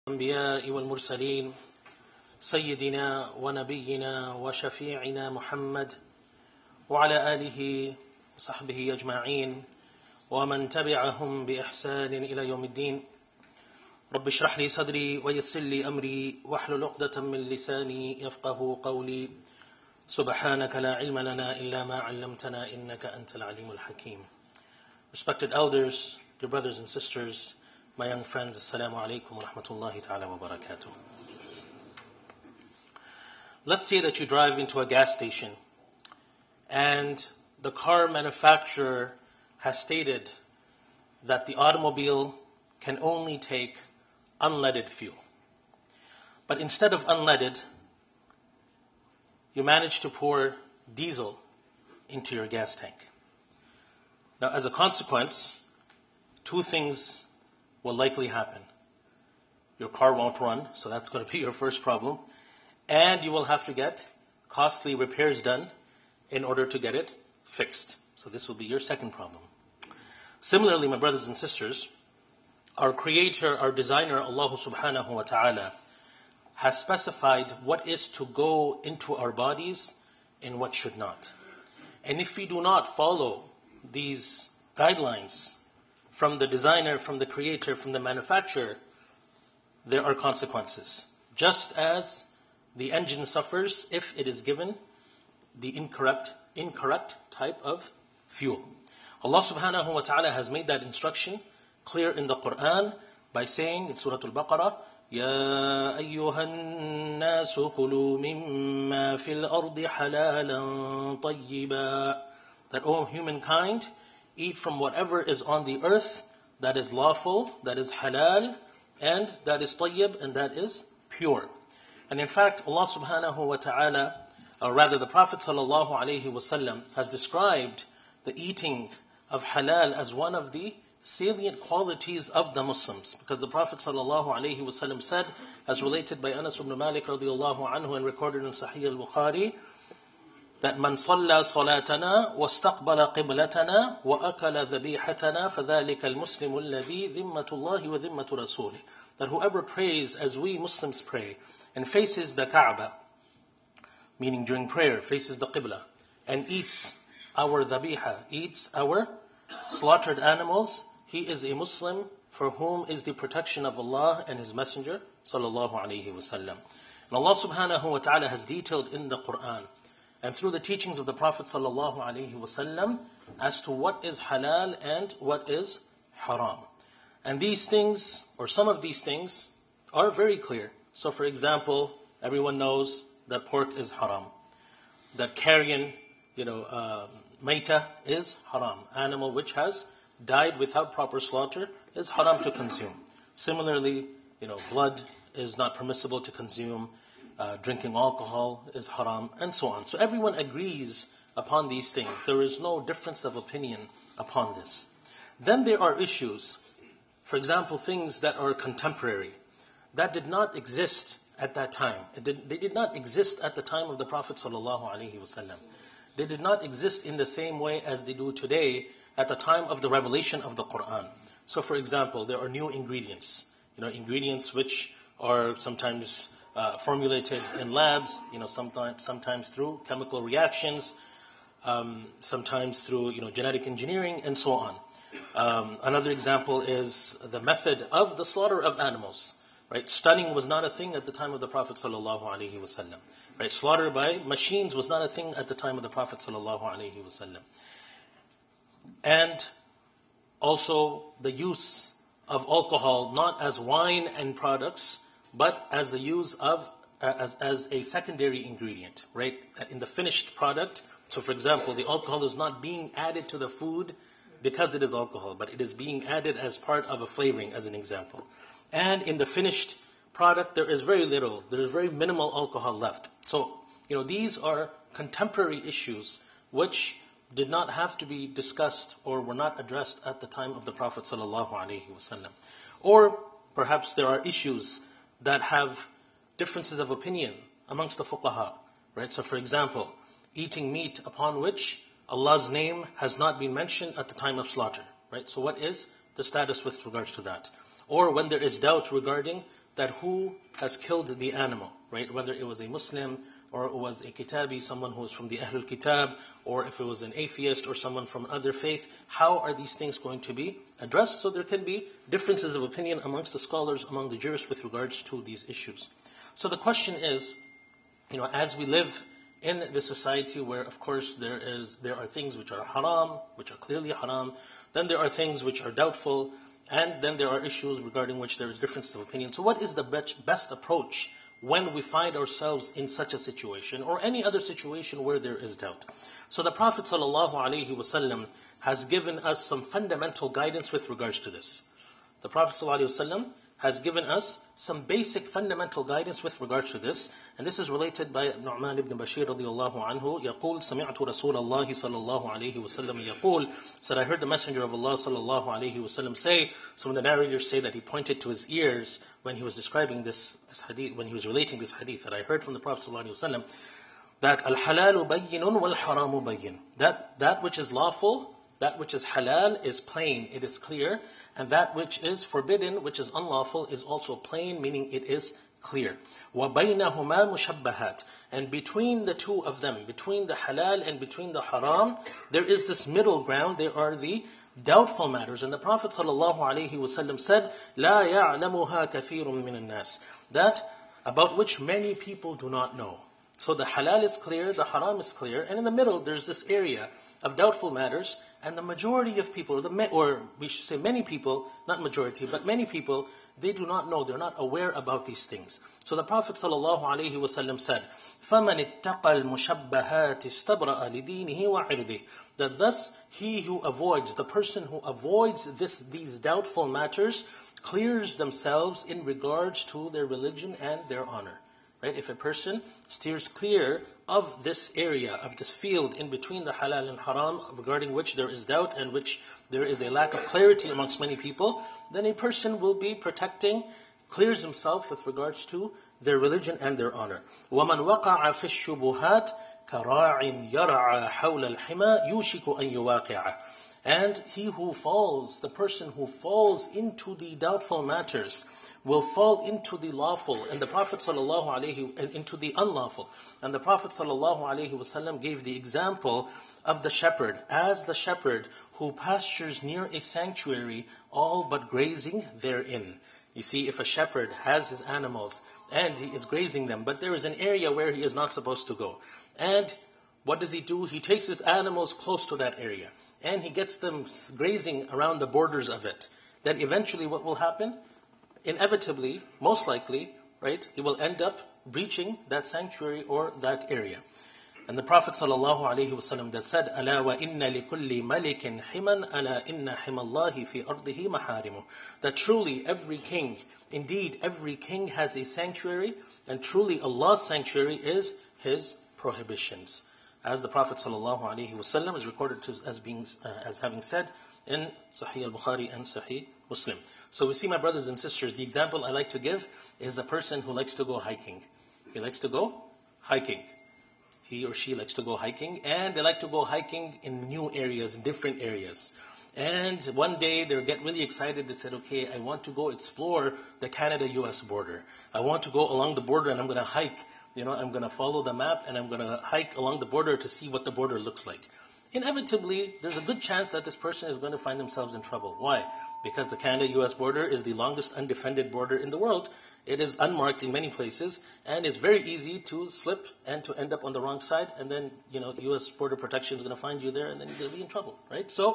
الأنبياء والمرسلين سيدنا ونبينا وشفيعنا محمد وعلى آله وصحبه أجمعين ومن تبعهم بإحسان إلى يوم الدين. رب اشرح لي صدري ويسر لي أمري واحلل عقدة من لساني يفقه قولي. سبحانك لا علم لنا إلا ما علمتنا إنك أنت العليم الحكيم. Respected elders, dear brothers and sisters, my young friends, Assalamu alaikum wa rahmatullahi ta'ala wa barakatuh. Let's say that you drive into a gas station and the car manufacturer has stated that the automobile can only take unleaded fuel. But instead of unleaded, you manage to pour diesel into your gas tank. Now, as a consequence, two things will likely happen. Your car won't run, so that's going to be your first problem. And you will have to get costly repairs done in order to get it fixed. So this will be your second problem. Similarly, my brothers and sisters, our creator, our designer, Allah subhanahu wa ta'ala, has specified what is to go into our bodies and what should not. And if we do not follow these guidelines from the designer, from the creator, from the manufacturer, there are consequences. Just as the engine suffers if it is given the incorrect type of fuel. Allah subhanahu wa ta'ala has made that instruction clear in the Quran by saying in Surah Al-Baqarah, يَا أَيُّهَا النَّاسُ كُلُوا مِمَّا فِي الْأَرْضِ حَلَالًا طَيِّبًا. That, O humankind, eat from whatever is on the earth that is lawful, that is halal, and that is tayyib, and that is pure. And in fact, Allah subhanahu wa ta'ala, or rather the Prophet sallallahu alayhi wasallam, has described the eating of halal as one of the salient qualities of the Muslims. Because the Prophet sallallahu alayhi wasallam said, as related by Anas ibn Malik radiallahu anhu and recorded in Sahih al-Bukhari, that man صلى صلاتنا واستقبل قبلتنا وأكل ذبيحتنا فذلك المسلم الذي ذمة الله وذمة رسوله. That whoever prays as we Muslims pray and faces the Kaaba, meaning during prayer, faces the Qibla, and eats our dhabiha, eats our slaughtered animals, he is a Muslim for whom is the protection of Allah and His Messenger sallallahu alaihi wasallam. And Allah subhanahu wa ta'ala has detailed in the Quran and through the teachings of the Prophet sallallahu alaihi wasallam as to what is halal and what is haram. And these things, or some of these things, are very clear. So for example, everyone knows that pork is haram. That carrion, maita is haram. Animal which has died without proper slaughter is haram to consume. Similarly, blood is not permissible to consume. Drinking alcohol is haram, and so on. So everyone agrees upon these things. There is no difference of opinion upon this. Then there are issues, for example, things that are contemporary, that did not exist at that time. They did not exist at the time of the Prophet ﷺ. They did not exist in the same way as they do today at the time of the revelation of the Quran. So for example, there are new ingredients, ingredients which are sometimes formulated in labs, sometimes through chemical reactions, sometimes through genetic engineering, and so on. Another example is the method of the slaughter of animals. Right, stunning was not a thing at the time of the Prophet sallallahu alaihi wasallam. Right, slaughter by machines was not a thing at the time of the Prophet sallallahu alaihi wasallam. And also the use of alcohol not as wine and products, but as the use of as a secondary ingredient, right? In the finished product. So for example, the alcohol is not being added to the food because it is alcohol, but it is being added as part of a flavoring, as an example. And in the finished product, there is very minimal alcohol left. So, these are contemporary issues which did not have to be discussed or were not addressed at the time of the Prophet ﷺ. Or perhaps there are issues that have differences of opinion amongst the fuqaha, right? So for example, eating meat upon which Allah's name has not been mentioned at the time of slaughter, right? So what is the status with regards to that? Or when there is doubt regarding that who has killed the animal, right? Whether it was a Muslim or it was a Kitabi, someone who was from the Ahlul Kitab, or if it was an atheist or someone from other faith, how are these things going to be addressed? So there can be differences of opinion amongst the scholars, among the jurists with regards to these issues. So the question is, as we live in this society where, of course, there are things which are haram, which are clearly haram, then there are things which are doubtful, and then there are issues regarding which there is difference of opinion. So what is the best approach when we find ourselves in such a situation or any other situation where there is doubt? So the Prophet ﷺ has given us some fundamental guidance with regards to this. The Prophet ﷺ has given us some basic fundamental guidance with regards to this. And this is related by Nu'man ibn Bashir radiyallahu anhu. يقول سمعت رسول الله صلى الله عليه وسلم يقول, said, I heard the Messenger of Allah sallallahu alayhi wasallam say. Some of the narrators say that he pointed to his ears when he was describing this hadith, when he was relating this hadith, that I heard from the Prophet sallallahu alayhi wasallam, that al-halalu bayyinun wal-haramu bayyin. That which is lawful, that which is halal is plain, it is clear, and that which is forbidden, which is unlawful, is also plain, meaning it is clear. وَبَيْنَهُمَا مُشَبَّهَاتٍ. And between the two of them, between the halal and between the haram, there is this middle ground, there are the doubtful matters. And the Prophet ﷺ said, لَا يَعْلَمُهَا كَثِيرٌ مِّنَ النَّاسِ. That about which many people do not know. So the halal is clear, the haram is clear, and in the middle there's this area of doubtful matters, and the majority of people, or we should say many people, not majority, but many people, they do not know, they're not aware about these things. So the Prophet ﷺ said, فَمَنِ اتَّقَى الْمُشَبَّهَاتِ اسْتَبْرَأَ لِدِينِهِ وَعِرْضِهِ. That thus he who avoids, the person who avoids these doubtful matters, clears themselves in regards to their religion and their honor. Right? If a person steers clear of this area, of this field in between the halal and haram, regarding which there is doubt and which there is a lack of clarity amongst many people, then a person will be protecting, clears himself with regards to their religion and their honor. وَمَنْ وَقَعَ فِي الشُّبُهَاتِ كَرَاعٍ يَرْعَى حَوْلَ الْحِمَى يُوشِكُ أَنْ يُوَاقِعَ. And he who falls, the person who falls into the doubtful matters, will fall into the lawful, and the Prophet ﷺ into the unlawful. And the Prophet ﷺ gave the example of the shepherd, as the shepherd who pastures near a sanctuary, all but grazing therein. You see, if a shepherd has his animals and he is grazing them, but there is an area where he is not supposed to go, and what does he do? He takes his animals close to that area, and he gets them grazing around the borders of it. Then eventually what will happen? Inevitably, most likely, right, he will end up breaching that sanctuary or that area. And the Prophet ﷺ that said, أَلَا وَإِنَّ لِكُلِّ مَلِكٍ حِمًا أَلَا إِنَّ حِمَ اللَّهِ فِي أَرْضِهِ مَحَارِمُهُ. That truly every king, indeed every king has a sanctuary, and truly Allah's sanctuary is His prohibitions. As the Prophet ﷺ is recorded as having said in Sahih al-Bukhari and Sahih Muslim. So we see, my brothers and sisters, the example I like to give is the person who likes to go hiking. He likes to go hiking. He or she likes to go hiking, and they like to go hiking in new areas, in different areas. And one day they get really excited. They said, okay, I want to go explore the Canada-US border. I want to go along the border and I'm going to hike. I'm going to follow the map and I'm going to hike along the border to see what the border looks like. Inevitably, there's a good chance that this person is going to find themselves in trouble. Why? Because the Canada-US border is the longest undefended border in the world. It is unmarked in many places, and it's very easy to slip and to end up on the wrong side, and then, US border protection is going to find you there, and then you're going to be in trouble, right? So,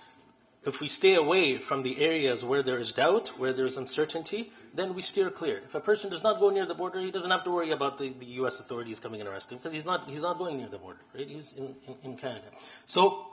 if we stay away from the areas where there is doubt, where there is uncertainty, then we steer clear. If a person does not go near the border, he doesn't have to worry about the US authorities coming and arresting him, because he's not going near the border, right? He's in Canada. So,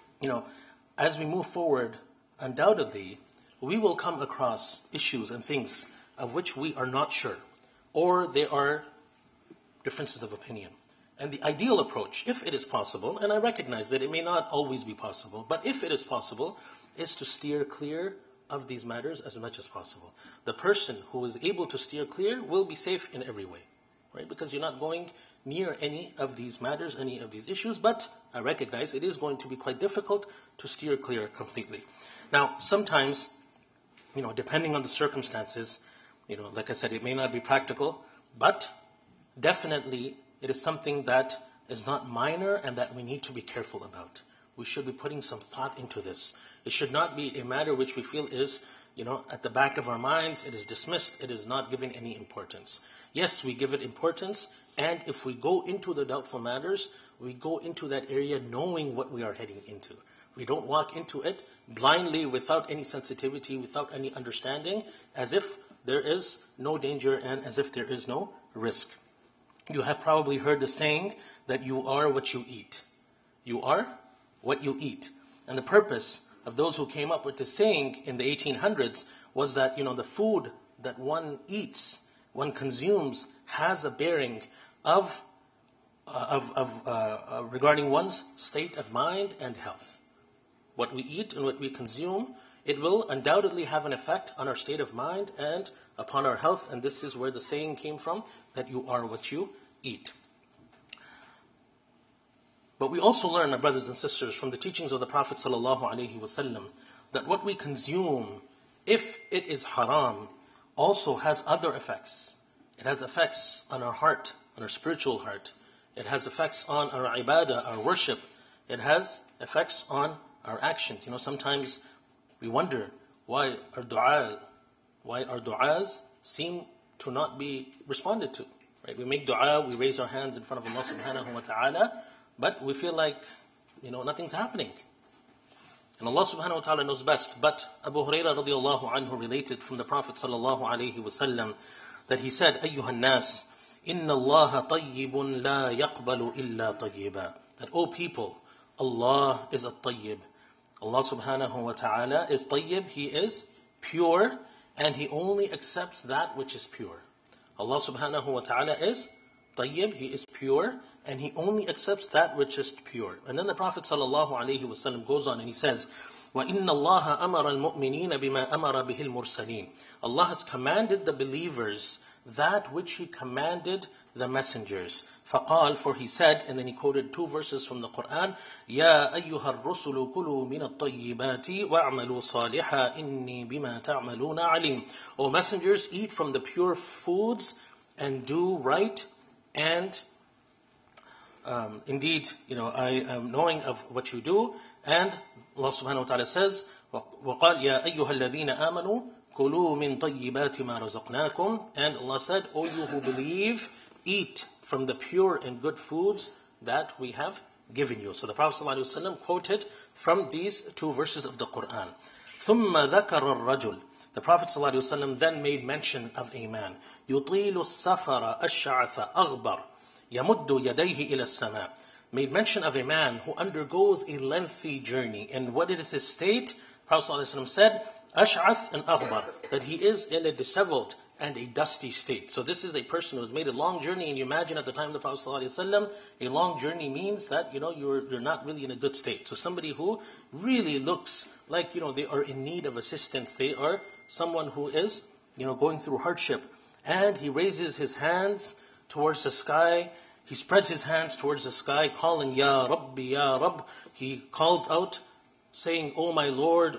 as we move forward, undoubtedly, we will come across issues and things of which we are not sure, or there are differences of opinion. And the ideal approach, if it is possible, and I recognize that it may not always be possible, but if it is possible, is to steer clear of these matters as much as possible. The person who is able to steer clear will be safe in every way, right? Because you're not going near any of these matters, any of these issues, but I recognize it is going to be quite difficult to steer clear completely. Now, sometimes, depending on the circumstances, Like I said, it may not be practical, but definitely it is something that is not minor and that we need to be careful about. We should be putting some thought into this. It should not be a matter which we feel is, at the back of our minds, it is dismissed, it is not given any importance. Yes, we give it importance, and if we go into the doubtful matters, we go into that area knowing what we are heading into. We don't walk into it blindly without any sensitivity, without any understanding, as if there is no danger and as if there is no risk. You have probably heard the saying that you are what you eat. You are what you eat. And the purpose of those who came up with the saying in the 1800s was that, the food that one eats, one consumes, has a bearing of regarding one's state of mind and health. What we eat and what we consume, it will undoubtedly have an effect on our state of mind and upon our health. And this is where the saying came from, that you are what you eat. But we also learn, my brothers and sisters, from the teachings of the Prophet ﷺ, that what we consume, if it is haram, also has other effects. It has effects on our heart, on our spiritual heart. It has effects on our ibadah, our worship. It has effects on our actions. Sometimes we wonder why our du'as seem to not be responded to. Right? We make du'a, we raise our hands in front of Allah subhanahu wa ta'ala, but we feel like, nothing's happening. And Allah subhanahu wa ta'ala knows best. But Abu Hurairah radiallahu anhu related from the Prophet sallallahu alayhi wa sallam that he said, أَيُّهَا النَّاسِ إِنَّ اللَّهَ طَيِّبٌ لَا يَقْبَلُ إِلَّا طَيِّبًا. That, O people, Allah is a tayyib. Allah subhanahu wa ta'ala is tayyib, He is pure, and He only accepts that which is pure. Allah subhanahu wa ta'ala is tayyib, He is pure, and He only accepts that which is pure. And then the Prophet sallallahu alayhi wa sallam goes on and he says, وَإِنَّ اللَّهَ أَمَرَ الْمُؤْمِنِينَ بِمَا أَمَرَ بِهِ الْمُرْسَلِينَ. Allah has commanded the believers that which He commanded the messengers. فَقَالَ, for He said, and then He quoted 2 verses from the Quran, يَا أَيُّهَا الرُّسُلُ كُلُوا مِنَ الطَّيِّبَاتِ وَاعْمَلُوا صَالِحًا إِنِّي بِمَا تَعْمَلُونَ عَلِيمٌ. O messengers, eat from the pure foods and do right, and indeed, I am knowing of what you do. And Allah subhanahu wa ta'ala says, وَقَالْ يَا أَيُّهَا الَّذِينَ آمَنُوا كُلُوا مِن طَيِّبَاتِ مَا رَزَقْنَاكُمْ. And Allah said, O you who believe, eat from the pure and good foods that we have given you. So the Prophet ﷺ quoted from these 2 verses of the Quran. ثُمَّ ذَكَرَ الرَّجُلُ. The Prophet ﷺ then made mention of a man. يُطِيلُ السَّفَرَ أَشْعَثَ أَغْبَرَ يَمُدُّ يَدَيْهِ إِلَى السَّمَاءِ. Made mention of a man who undergoes a lengthy journey. And what is his state? Prophet ﷺ said, Ash'ath and Aghbar, that he is in a disheveled and a dusty state. So this is a person who has made a long journey, and you imagine at the time of the Prophet ﷺ, a long journey means that, you're not really in a good state. So somebody who really looks like, they are in need of assistance. They are someone who is, going through hardship. And he raises his hands towards the sky. He spreads his hands towards the sky, calling, Ya Rabbi, Ya Rabb. He calls out, saying, O my Lord,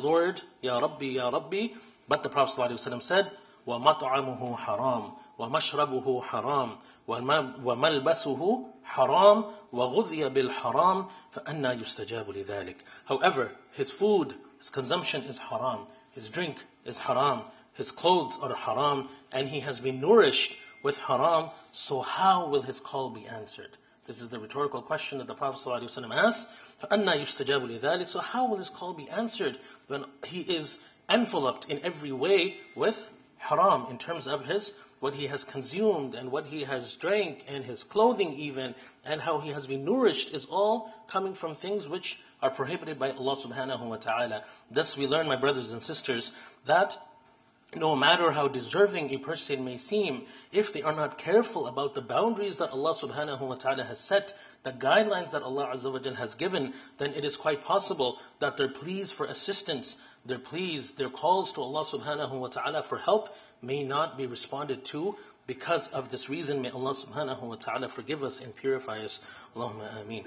Ya Rabbi, Ya Rabbi. But the Prophet ﷺ said, وَمَطْعَمُهُ حَرَامٌ وَمَشْرَبُهُ حَرَامٌ وَمَلْبَسُهُ حَرَامٌ وَغُذِيَ بِالْحَرَامِ فَأَنَّا يُسْتَجَابُ لِذَلِكَ. However, his food, his consumption is haram, his drink is haram, his clothes are haram, and he has been nourished with haram, so how will his call be answered? This is the rhetorical question that the Prophet ﷺ asked. فَأَنَّا يُسْتَجَابُ لِذَلِكَ. So how will his call be answered when he is enveloped in every way with haram, in terms of what he has consumed and what he has drank and his clothing even, and how he has been nourished is all coming from things which are prohibited by Allah subhanahu wa ta'ala. Thus we learn, my brothers and sisters, that no matter how deserving a person may seem, if they are not careful about the boundaries that Allah subhanahu wa ta'ala has set, the guidelines that Allah azza wa jal has given, then it is quite possible that their pleas for assistance, their calls to Allah subhanahu wa ta'ala for help may not be responded to. Because of this reason, may Allah subhanahu wa ta'ala forgive us and purify us. Allahumma ameen.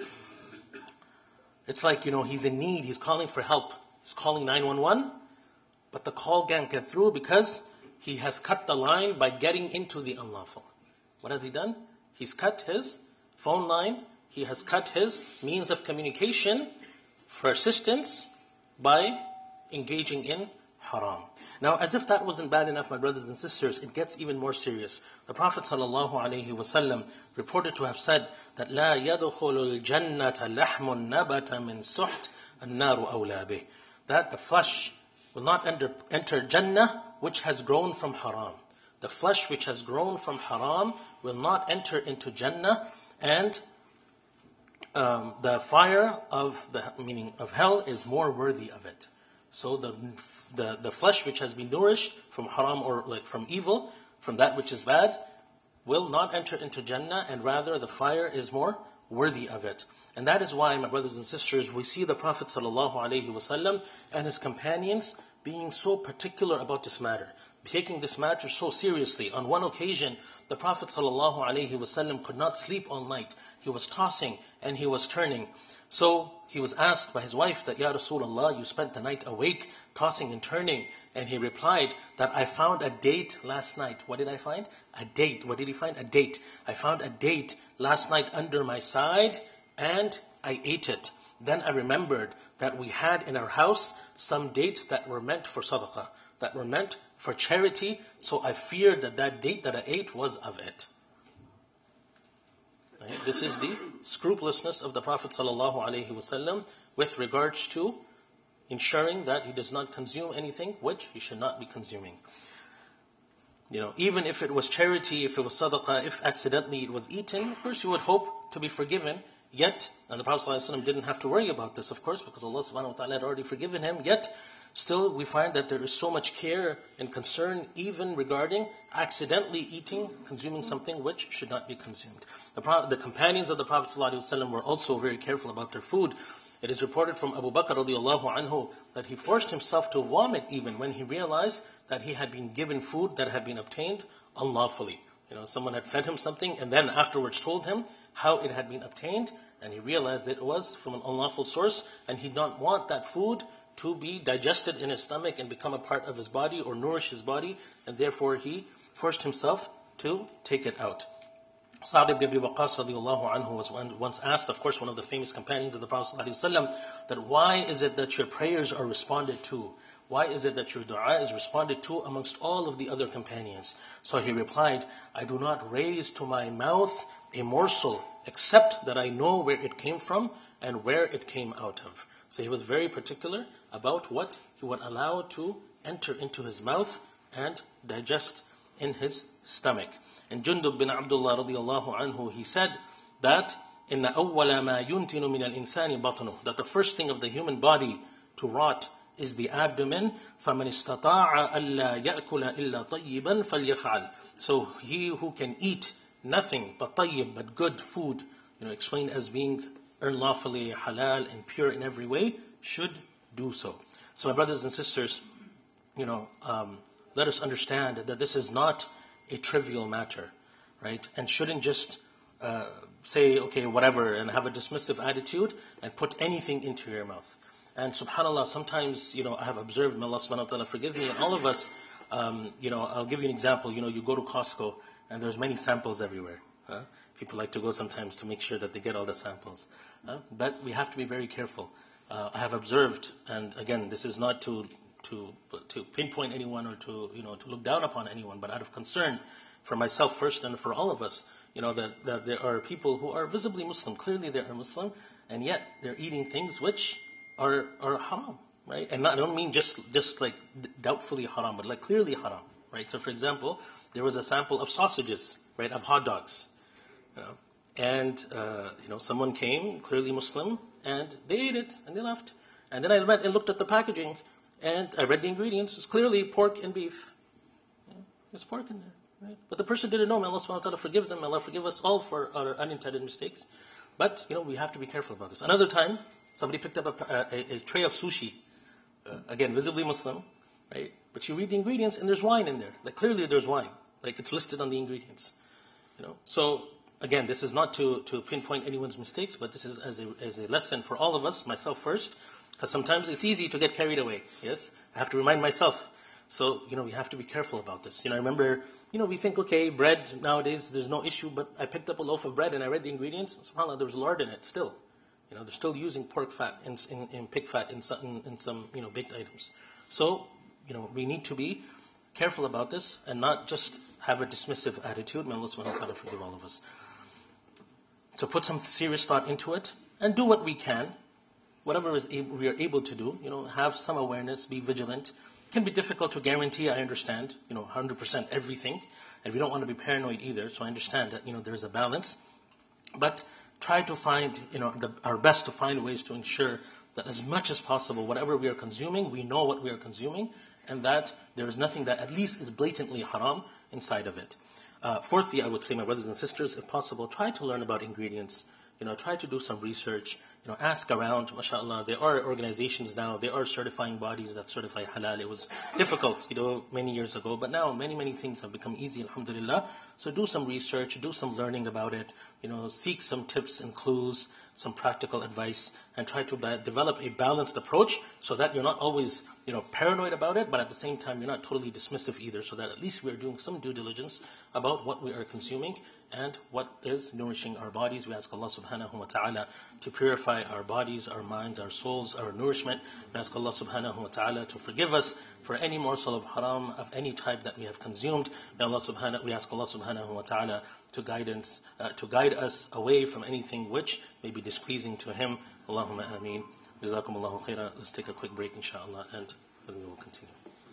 It's like, he's in need, he's calling for help. He's calling 911. But the call can't get through because he has cut the line by getting into the unlawful. What has he done? He's cut his phone line. He has cut his means of communication for assistance by engaging in haram. Now, as if that wasn't bad enough, my brothers and sisters, it gets even more serious. The Prophet ﷺ reported to have said that لا يدخل الجنة لحم نبت من سحت النار أولى به. That the flesh will not enter Jannah which has grown from haram. The flesh which has grown from haram will not enter into Jannah, and the fire of the meaning of hell is more worthy of it. So the flesh which has been nourished from haram, or like from evil, from that which is bad, will not enter into Jannah, and rather the fire is more worthy of it. And that is why, my brothers and sisters, we see the Prophet ﷺ and his companions being so particular about this matter, taking this matter so seriously. On one occasion, the Prophet ﷺ could not sleep all night. He was tossing and he was turning. So he was asked by his wife that, Ya Rasulullah, you spent the night awake, tossing and turning. And he replied that I found a date last night. What did I find? A date. What did he find? A date. I found a date last night under my side and I ate it. Then I remembered that we had in our house some dates that were meant for sadaqah, that were meant for charity. So I feared that that date that I ate was of it. Right? This is the scrupulousness of the Prophet ﷺ with regards to ensuring that he does not consume anything which he should not be consuming. Even if it was charity, if it was sadaqah, if accidentally it was eaten, of course you would hope to be forgiven. Yet, and the Prophet ﷺ didn't have to worry about this, of course, because Allah subhanahu wa ta'ala had already forgiven him. Yet, still we find that there is so much care and concern even regarding accidentally eating, consuming something which should not be consumed. The companions of the Prophet ﷺ were also very careful about their food. It is reported from Abu Bakr radiallahu anhu that he forced himself to vomit even when he realized that he had been given food that had been obtained unlawfully. Someone had fed him something and then afterwards told him how it had been obtained, and he realized that it was from an unlawful source, and he did not want that food to be digested in his stomach and become a part of his body or nourish his body, and therefore he forced himself to take it out. Sa'd ibn Abi Waqqas radiallahu anhu was once asked, of course one of the famous companions of the Prophet ﷺ, that why is it that your prayers are responded to? Why is it that your dua is responded to amongst all of the other companions? So he replied, I do not raise to my mouth a morsel except that I know where it came from and where it came out of. So he was very particular about what he would allow to enter into his mouth and digest in his stomach. And Jundub bin Abdullah radiallahu anhu, he said that إِنَّ أَوَّلَ مَا يُنْتِنُ مِنَ الْإِنسَانِ بَطْنُهُ, that the first thing of the human body to rot is the abdomen. فَمَنِ اسْتَطَاعَ أَلَّا يَأْكُلَ إِلَّا طَيِّبًا فَلْيَفْعَلْ. So he who can eat nothing but tayyib, but good food, explained as being earned lawfully, halal and pure in every way, should do so. So my brothers and sisters, let us understand that this is not a trivial matter, right? And shouldn't just say, okay, whatever, and have a dismissive attitude and put anything into your mouth. And subhanAllah, sometimes, I have observed, may Allah subhanahu wa ta'ala forgive me, and all of us, I'll give you an example. You go to Costco, and there's many samples everywhere. People like to go sometimes to make sure that they get all the samples. But we have to be very careful. I have observed, and again, this is not to pinpoint anyone or to look down upon anyone, but out of concern for myself first and for all of us, that there are people who are visibly Muslim, clearly they are Muslim, and yet they're eating things which are haram, right? And I don't mean just like doubtfully haram, but like clearly haram, right? So for example, there was a sample of sausages, right, of hot dogs, and someone came, clearly Muslim, and they ate it and they left. And then I went and looked at the packaging, and I read the ingredients. It's clearly pork and beef. There's pork in there, right? But the person didn't know. May Allah subhanahu wa ta'ala forgive them. May Allah forgive us all for our unintended mistakes. But we have to be careful about this. Another time, somebody picked up a tray of sushi. Again, visibly Muslim, right? But you read the ingredients and there's wine in there. Like clearly there's wine. Like it's listed on the ingredients. So again, this is not to pinpoint anyone's mistakes, but this is as a lesson for all of us, myself first, because sometimes it's easy to get carried away. Yes, I have to remind myself. So, we have to be careful about this. I remember, we think, okay, bread nowadays, there's no issue, but I picked up a loaf of bread and I read the ingredients. SubhanAllah, there was lard in it still. They're still using pork fat in pig fat in some baked items. So, we need to be careful about this and not just have a dismissive attitude. May Allah subhanahu wa ta'ala forgive all of us. To put some serious thought into it and do what we can, whatever we are able to do, have some awareness, be vigilant. It can be difficult to guarantee, I understand, 100% everything, and we don't want to be paranoid either, so I understand that, there's a balance. But try to find, our best to find ways to ensure that as much as possible, whatever we are consuming, we know what we are consuming, and that there is nothing that at least is blatantly haram inside of it. Fourthly, I would say, my brothers and sisters, if possible, try to learn about ingredients. Try to do some research. Ask around. MashaAllah, there are organizations now. There are certifying bodies that certify halal. It was difficult, many years ago, but now many things have become easy, alhamdulillah. So do some research, do some learning about it. Seek some tips and clues, some practical advice, and try to develop a balanced approach so that you're not always, paranoid about it, but at the same time you're not totally dismissive either. So that at least we are doing some due diligence about what we are consuming and what is nourishing our bodies. We ask Allah subhanahu wa ta'ala to purify our bodies, our minds, our souls, our nourishment. We ask Allah subhanahu wa ta'ala to forgive us for any morsel of haram of any type that we have consumed. We ask Allah subhanahu wa ta'ala to guide us away from anything which may be displeasing to Him. Allahumma ameen. Jazakumullahu khaira. Let's take a quick break, inshallah, and then we will continue.